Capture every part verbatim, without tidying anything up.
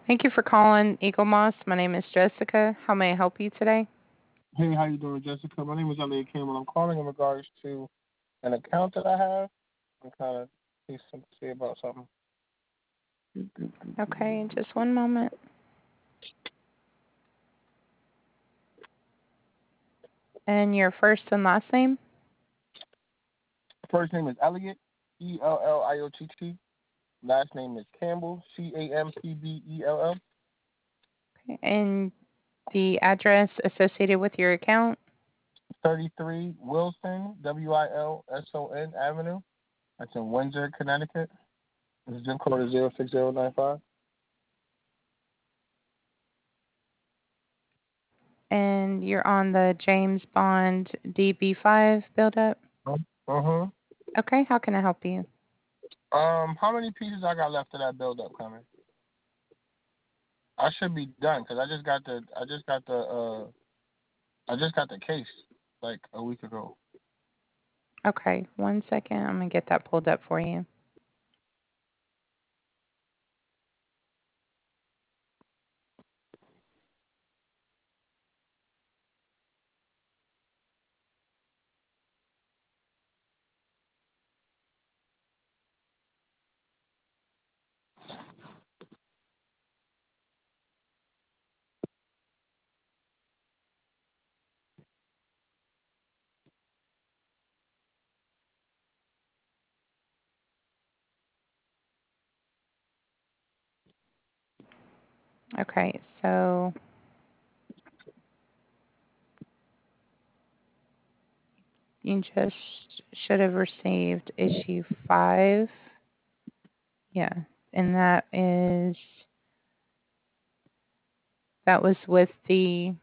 Thank you for calling Eagle Moss. My name is Jessica. How may I help you today? Hey, how you doing, Jessica? My name is Elliot Campbell. I'm calling in regards to an account that I have. I'm kind of see some see about something. Okay, just one moment. And your first and last name? First name is Elliot, E L L I O T T. Last name is Campbell, C A M P B E L L. Okay, and the address associated with your account? thirty-three Wilson, W I L S O N Avenue. That's in Windsor, Connecticut. The zip code is zero six zero nine five. And you're on the James Bond D B five buildup? Uh-huh. Okay, how can I help you? Um, how many pieces I got left of that build up coming? I should be done because I just got the I just got the uh I just got the case like a week ago. Okay, one second. I'm going to get that pulled up for you. Okay, so you just should have received issue five. Yeah, and that is that was with the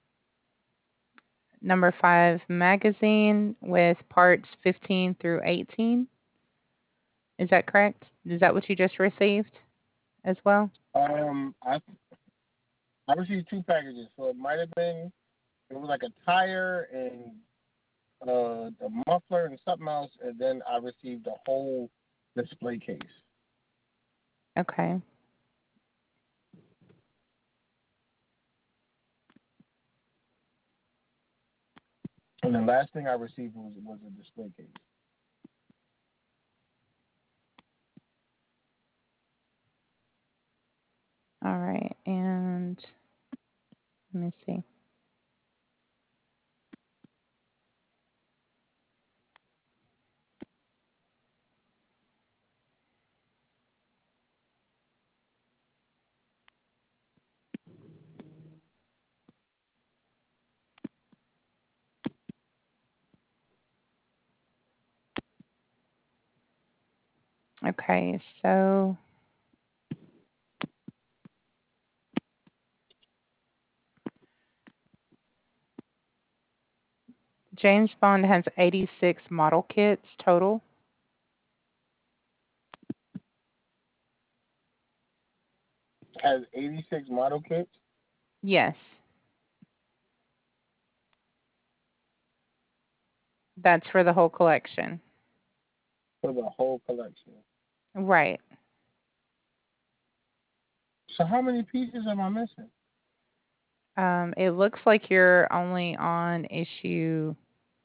number five magazine with parts fifteen through eighteen. Is that correct? Is that what you just received as well? Um, I I received two packages, so it might have been it was like a tire and uh the muffler and something else, and then I received a whole display case. Okay. And the last thing I received was was a display case. All right. And let me see. Okay. So James Bond has eighty-six model kits total. Has eighty-six model kits Yes. That's for the whole collection. for the whole collection. Right. So how many pieces am I missing? Um, it looks like you're only on issue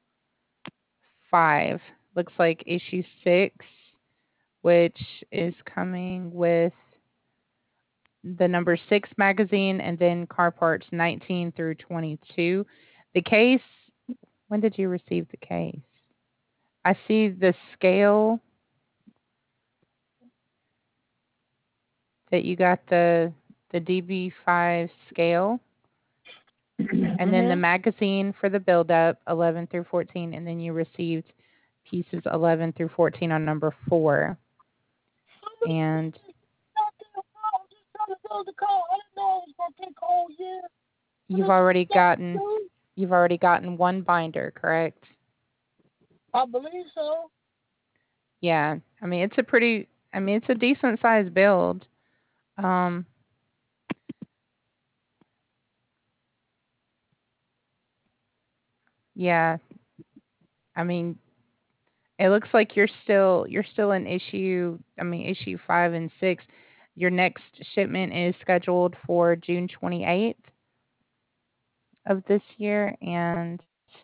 five. Looks like issue six, which is coming with the number six magazine and then car parts nineteen through twenty-two. The case, when did you receive the case? I see the scale that you got the the D B five scale and then the Mm-hmm. magazine for the build up eleven through fourteen and then you received pieces eleven through fourteen on number four. How many And pieces? Goddamn, I'm just trying to build the car. I didn't know it was gonna take a whole year for you've this already stuff to gotten do. you've already gotten one binder, correct? I believe so. Yeah. I mean, it's a pretty I mean, it's a decent sized build. Um yeah. I mean, it looks like you're still you're still in issue I mean, issue five and six. your next shipment is scheduled for June twenty-eighth of this year, and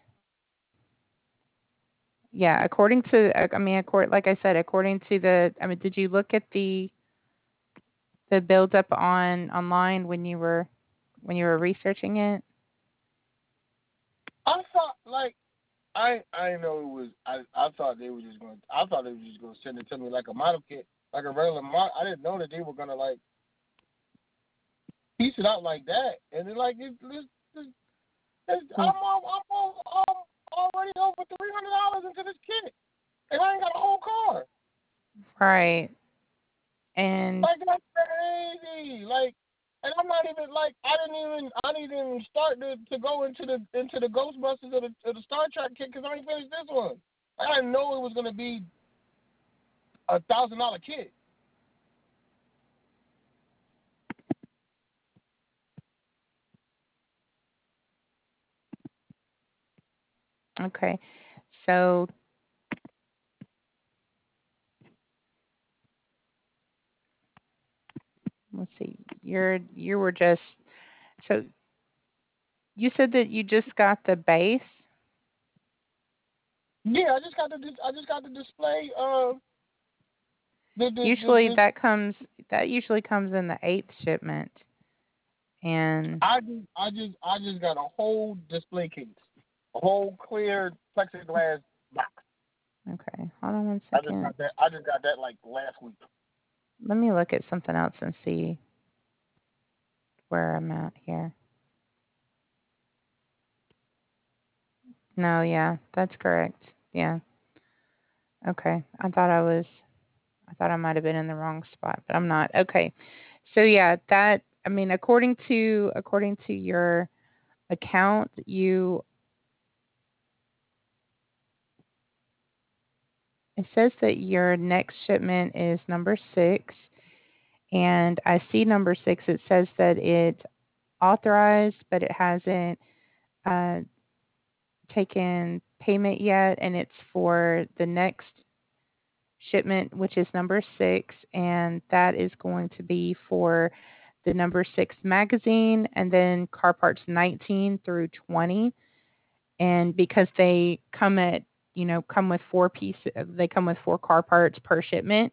yeah, according to, I mean, accord, like I said, according to the, I mean, did you look at the the build up on online when you were when you were researching it? I thought like I I didn't know it was I I thought they were just going I thought they were just going to send it to me like a model kit, like a regular model. I didn't know that they were going to like piece it out like that. And then like it, it's, it's, it's, I'm, I'm, I'm, I'm already over three hundred dollars into this kit, and I ain't got a whole car. Right. And like that's crazy. Like, and I'm not even like I didn't even I didn't even start to, to go into the into the Ghostbusters or the, or the Star Trek kit because I ain't finished this one. I didn't know it was gonna be a thousand dollar kit. okay. So let's see. You're you were just so you said that you just got the base. Yeah, I just got the I just got the display. Uh, the, the, Usually the, the, that comes that usually comes in the eighth shipment. And I just I just I just got a whole display case, a whole clear plexiglass box. okay, hold on one I just second. got that. I just got that like last week. Let me look at something else and see where I'm at here. No, yeah, that's correct. Yeah. Okay. I thought I was I thought I might have been in the wrong spot, but I'm not. Okay. So yeah, that I mean according to according to your account, you it says that your next shipment is number six, and I see number six. It says that it's authorized, but it hasn't uh, taken payment yet, and it's for the next shipment, which is number six, and that is going to be for the number six magazine, and then car parts nineteen through twenty. And because they come at you know come with four pieces, they come with four car parts per shipment.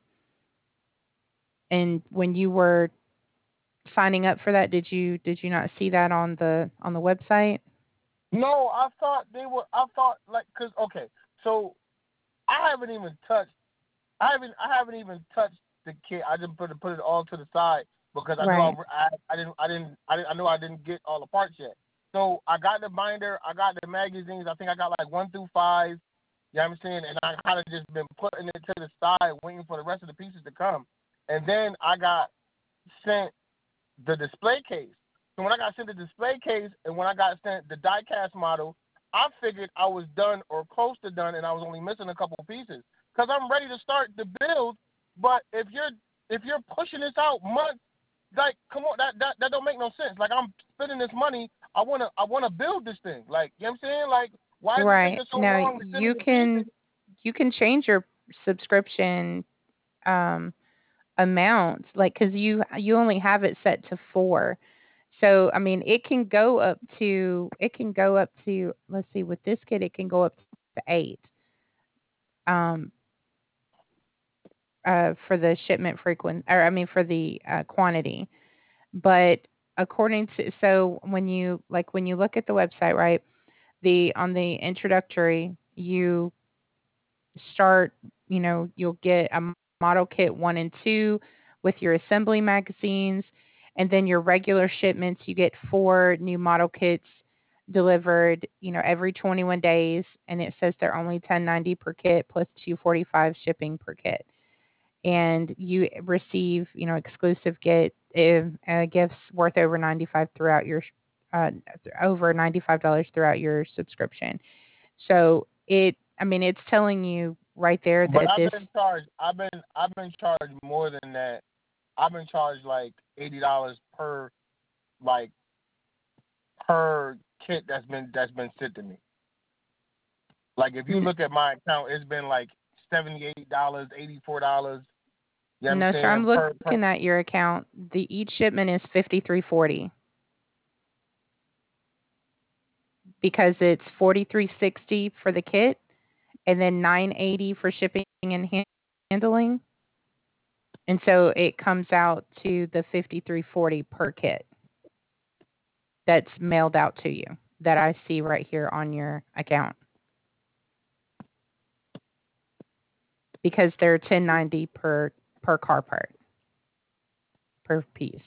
And when you were signing up for that, did you did you not see that on the on the website? No, I thought they were. I thought like because okay, so I haven't even touched. I haven't. I haven't even touched the kit. I just put it put it all to the side because I knew I, Right. I, I didn't. I didn't. I didn't. I knew I didn't get all the parts yet. So I got the binder. I got the magazines. I think I got like one through five. You know what I'm saying? And I kind of just been putting it to the side, waiting for the rest of the pieces to come. And then I got sent the display case. So when I got sent the display case and when I got sent the die-cast model, I figured I was done or close to done and I was only missing a couple of pieces because I'm ready to start the build. But if you're if you're pushing this out months, like come on, that that, that don't make no sense. Like I'm spending this money, I wanna I wanna build this thing. Like you know what I'm saying? Like why is it Right. taking so Now long to send me you the can pieces? you can change your subscription um amount, like cuz you you only have it set to four. So, I mean, it can go up to it can go up to let's see, with this kit it can go up to eight. Um uh for the shipment frequency, or I mean for the uh, quantity. But according to, so when you like when you look at the website, right? The on the introductory, you start, you know, you'll get a model kit one and two with your assembly magazines, and then your regular shipments, you get four new model kits delivered, you know, every twenty-one days, and it says they're only ten ninety per kit plus two forty-five shipping per kit. And you receive, you know, exclusive get uh, gifts worth over ninety-five throughout your uh, over ninety-five dollars throughout your subscription. So it, I mean, it's telling you right there But that I've this, been charged. I've been I've been charged more than that. I've been charged like eighty dollars per like per kit that's been that's been sent to me. Like if you n- look at my account, it's been like seventy eight dollars, eighty four dollars. You know what I'm No, sir. I'm saying? Per per. looking at your account. The each shipment is fifty-three forty because it's forty-three sixty for the kit and then nine eighty for shipping and han- handling. And so it comes out to the fifty-three forty per kit that's mailed out to you that I see right here on your account because they're ten ninety per per car part per piece.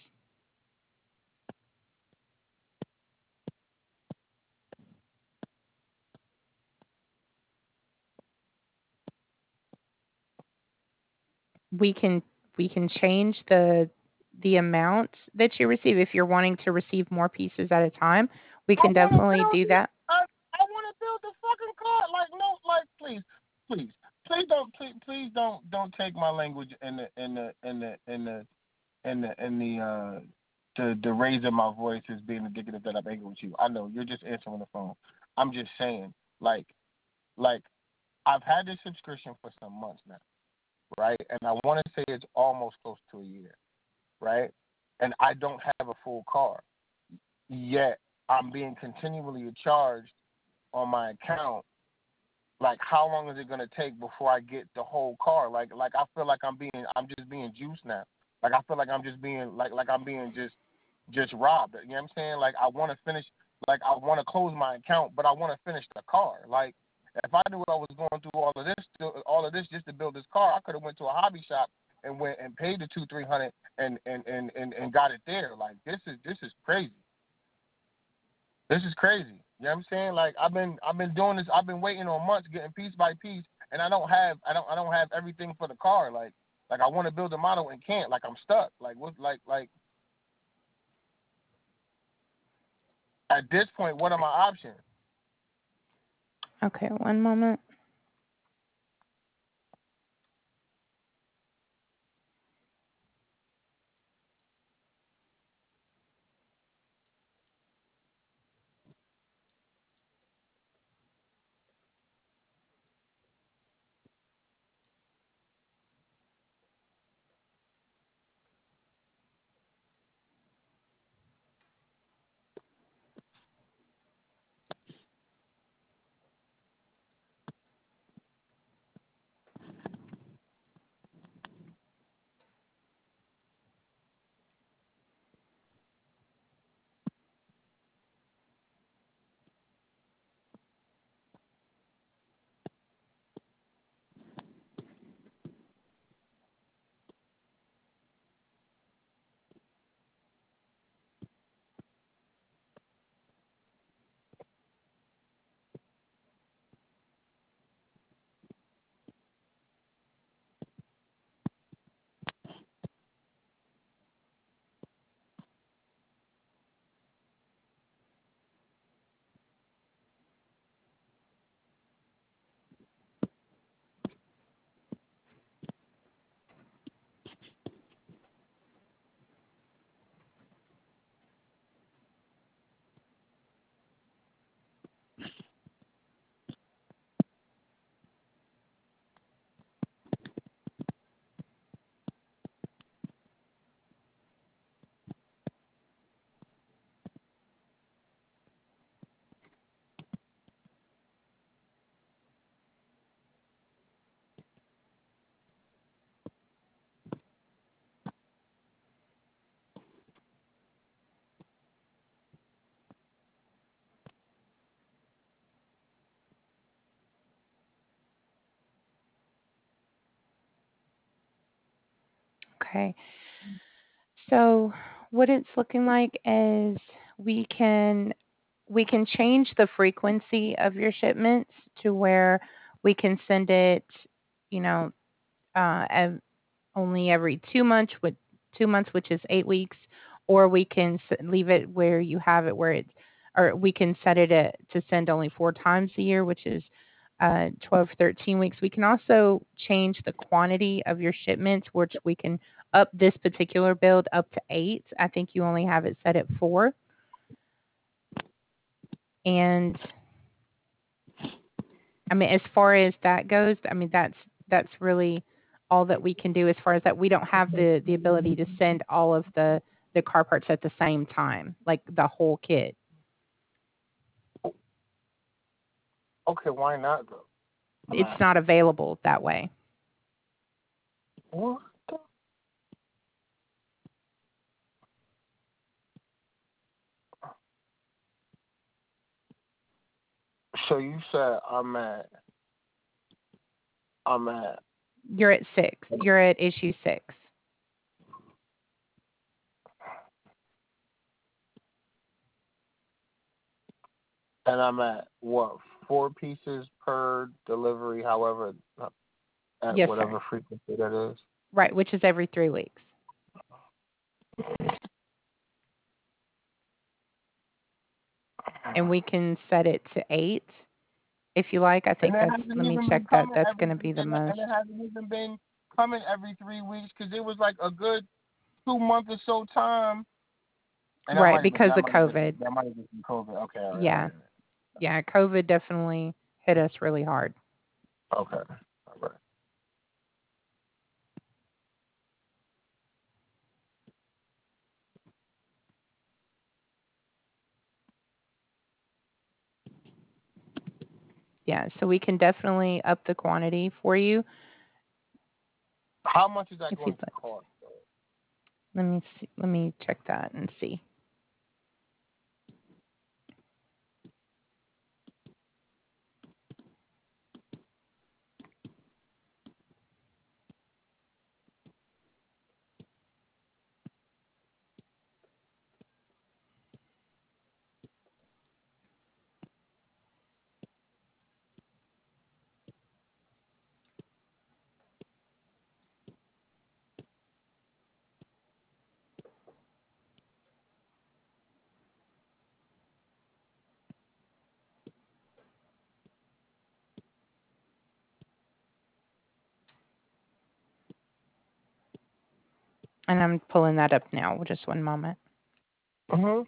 We can we can change the the amount that you receive if you're wanting to receive more pieces at a time. We I can want to definitely build do this. that. I I want to build the fucking car. Like no, like please, please, please don't, please, please don't, don't take my language in the in the in the in the in the in the uh the the raise of my voice as being indicative that I'm angry with you. I know you're just answering the phone. I'm just saying, like, like I've had this subscription for some months now, right? And I want to say it's almost close to a year, right? And I don't have a full car yet. I'm being continually charged on my account. Like, how long is it gonna take before I get the whole car? Like, like I feel like I'm being, I'm just being juiced now. Like I feel like I'm just being, like, like I'm being just, just robbed. You know what I'm saying? Like I want to finish, like I want to close my account, but I want to finish the car. Like if I knew I was going through all of this, all of this just to build this car, I could have went to a hobby shop and went and paid the two, three hundred and and and and and got it there. Like this is this is crazy. This is crazy. You know what I'm saying? Like I've been I've been doing this. I've been waiting on months, getting piece by piece, and I don't have I don't I don't have everything for the car. Like like I want to build a model and can't. Like I'm stuck. Like what? Like like at this point, what are my options? Okay, one moment. Okay. So what it's looking like is we can we can change the frequency of your shipments to where we can send it, you know, uh, ev- only every two months, with two months, which is eight weeks, or we can s- leave it where you have it where it's, or we can set it at, to send only four times a year, which is uh, twelve, thirteen weeks. We can also change the quantity of your shipments, which we can up this particular build up to eight. I think you only have it set at four. And I mean, as far as that goes, I mean, that's that's really all that we can do as far as that we don't have the the ability to send all of the the car parts at the same time, like the whole kit. Okay, why not though? It's not available that way. What? the- So you said I'm at I'm at You're at six. You're at issue six. and I'm at what four pieces per delivery, however at Yes, whatever sir. frequency that is. Right, which is every three weeks. And we can set it to eight if you like. I And think it that's, hasn't let me even check been that. coming That's every going to be the and it, most. and it hasn't even been coming every three weeks because it was like a good two months or so time. And that Right, might have been because that of might have been COVID. that might have been COVID. Okay, all right, all Yeah. right. Yeah, COVID definitely hit us really hard. Okay. All right. Yeah, so we can definitely up the quantity for you How much is that if going you'd to like. cost? Let me see. Let me check that and see. And I'm pulling that up now. Just one moment. Mhm.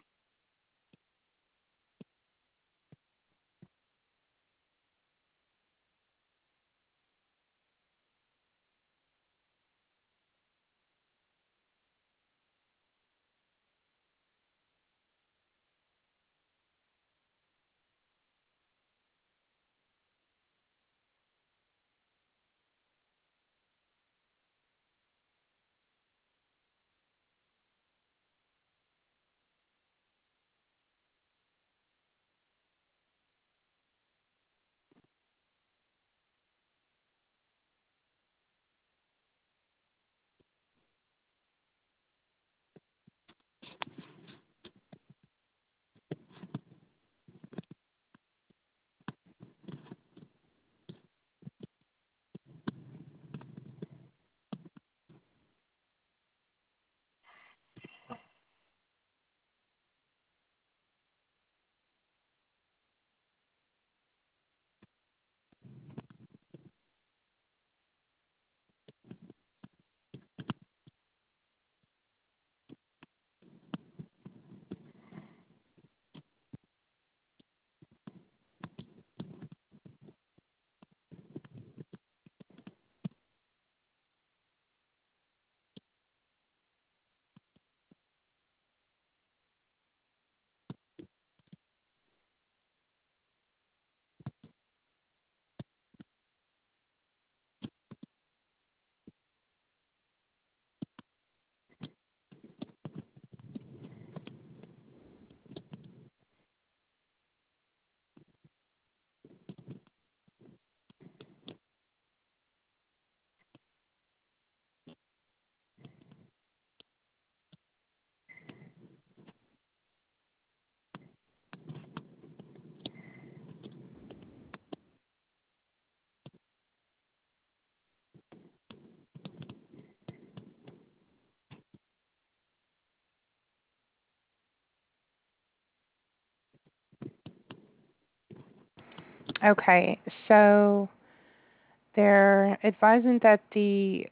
Okay, so they're advising that the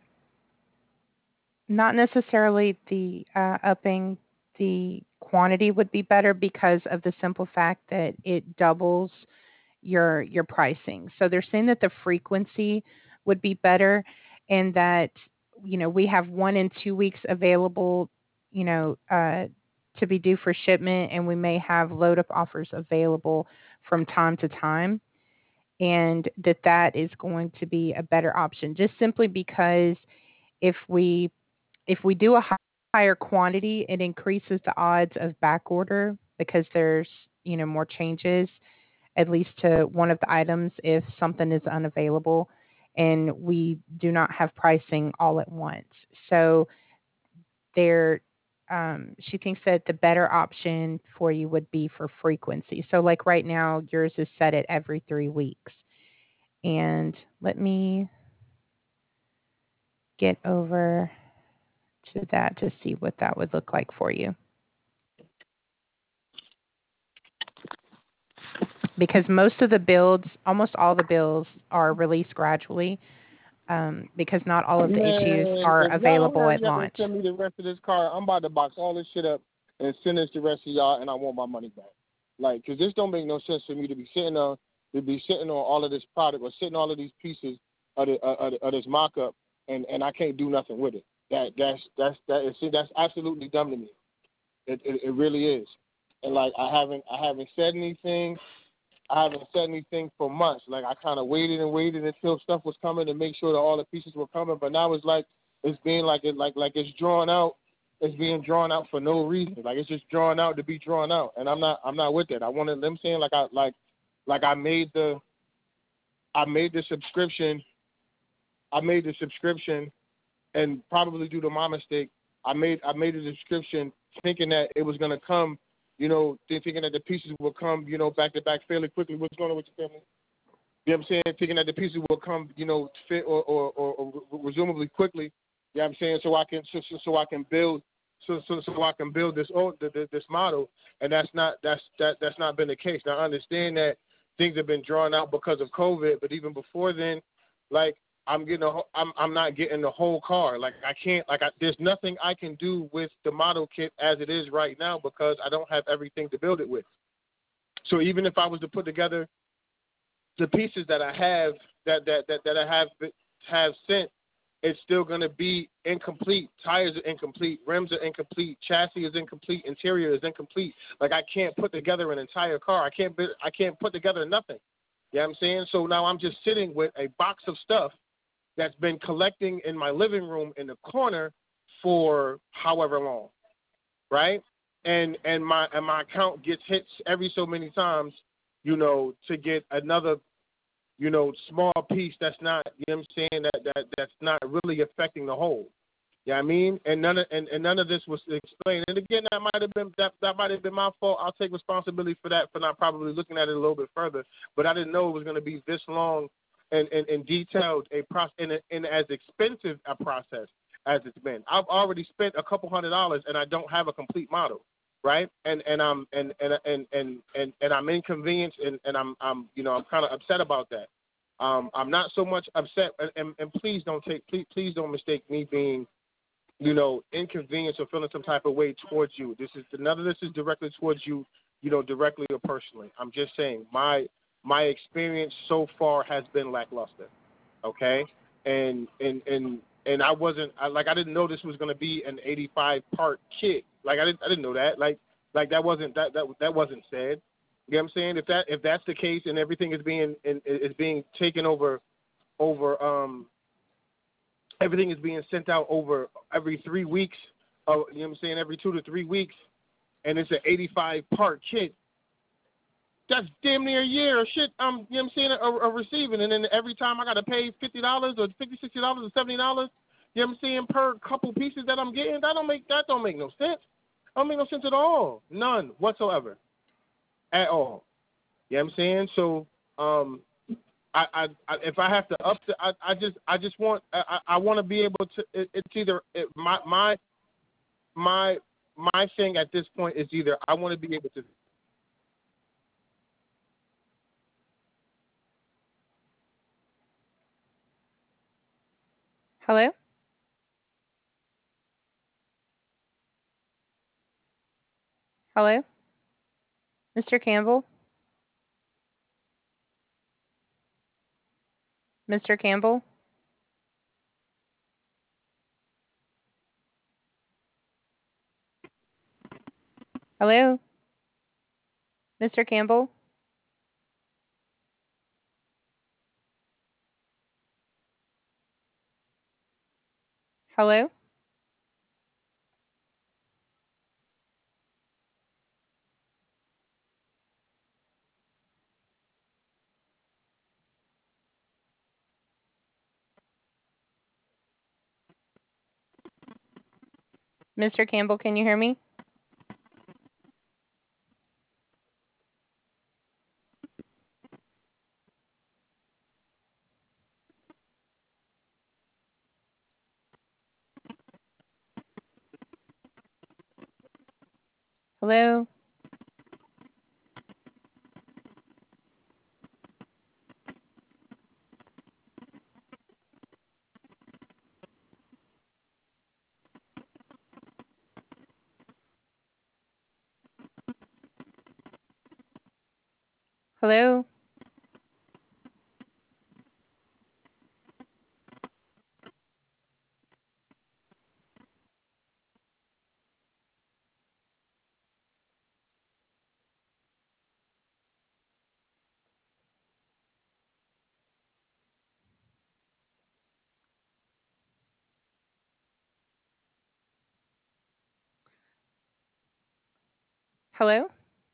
not necessarily the uh, upping the quantity would be better because of the simple fact that it doubles your your pricing. So they're saying that the frequency would be better. and that, you know, we have one and two weeks available, you know, uh, to be due for shipment, and we may have load up offers available from time to time, and that that is going to be a better option, just simply because if we if we do a hi- higher quantity, it increases the odds of back order because there's, you know, more changes, at least to one of the items if something is unavailable, and we do not have pricing all at once. So there, um, she thinks that the better option for you would be for frequency. So like right now, yours is set at every three weeks. And let me get over to that to see what that would look like for you. Because most of the builds, almost all the builds are released gradually, um, because not all of the issues Man, are if y'all don't available hurry at up and launch. send me the rest of this car, I'm about to box all this shit up and send this to the rest of y'all, and I want my money back. Like, cause this don't make no sense for me to be sitting on to be sitting on all of this product or sitting all of these pieces of, the, of, of this mock-up, and, and I can't do nothing with it. That that's that's that is see that's absolutely dumb to me. It, it it really is. And like I haven't I haven't said anything. I haven't said anything for months. Like I kind of waited and waited until stuff was coming to make sure that all the pieces were coming. But now it's like it's being like it like like it's drawn out. It's being drawn out for no reason. Like it's just drawn out to be drawn out. And I'm not I'm not with that. I wanted them saying like I like like I made the I made the subscription. I made the subscription, and probably due to my mistake, I made I made a subscription thinking that it was gonna come, you know, thinking that the pieces would come, you know, back to back fairly quickly. What's going on with your family? You know what I'm saying? Thinking that the pieces will come, you know, fit or or, or, or resumably quickly. You know what I'm saying? So I can so, so, so I can build so so so I can build this old this model, and that's not that's that that's not been the case. Now I understand that things have been drawn out because of COVID, but even before then, like I'm getting a, I'm I'm not getting the whole car. Like I can't like I, there's nothing I can do with the model kit as it is right now because I don't have everything to build it with. So even if I was to put together the pieces that I have that that that, that I have have sent, it's still going to be incomplete. Tires are incomplete, rims are incomplete, chassis is incomplete, interior is incomplete. Like I can't put together an entire car. I can't I can't put together nothing. You know what I'm saying? So now I'm just sitting with a box of stuff that's been collecting in my living room in the corner for however long, right? And and my and my account gets hits every so many times, you know, to get another, you know, small piece that's not, you know what I'm saying, that, that that's not really affecting the whole. You know what I mean? And none of and, and none of this was explained. And again, that might have been that that might have been my fault. I'll take responsibility for that for not probably looking at it a little bit further. But I didn't know it was going to be this long and, and, and detailed a process and, and as expensive a process as it's been. I've already spent a couple hundred dollars and I don't have a complete model, right? And and I'm and and and and and, and I'm inconvenienced and, and I'm I'm you know I'm kind of upset about that. Um, I'm not so much upset, and, and, and please don't take please please don't mistake me being, you know, inconvenienced or feeling some type of way towards you. This is none of this is directly towards you, you know, directly or personally. I'm just saying my my experience so far has been lackluster. Okay, and and and and I wasn't I, like I didn't know this was going to be an eighty-five part kit. Like I didn't I didn't know that. Like like that wasn't that that that wasn't said. You know what I'm saying? If that if that's the case and everything is being is being taken over over um everything is being sent out over every three weeks, uh, you know what I'm saying, every two to three weeks, and it's an eighty-five part kit, that's damn near a year of shit I'm, you know what I'm saying, a, a receiving. And then every time I got to pay fifty dollars or fifty dollars, sixty dollars or seventy dollars, you know what I'm saying, per couple pieces that I'm getting, that don't make, that don't make no sense. That don't make no sense at all. None whatsoever. At all. You know what I'm saying? So, um, I, I, I, if I have to up to, I, I just, I just want, I, I want to be able to. It, it's either it, my, my, my, my thing at this point is either I want to be able to. Hello? Hello? Mister Campbell? Mister Campbell? Hello? Mister Campbell? Hello? Mister Campbell, can you hear me? Hello? Hello? Hello?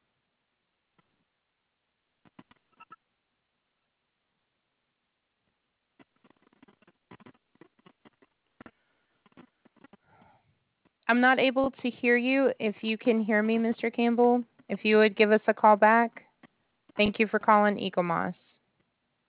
I'm not able to hear you. If you can hear me, Mister Campbell, if you would give us a call back. Thank you for calling Ecomoss.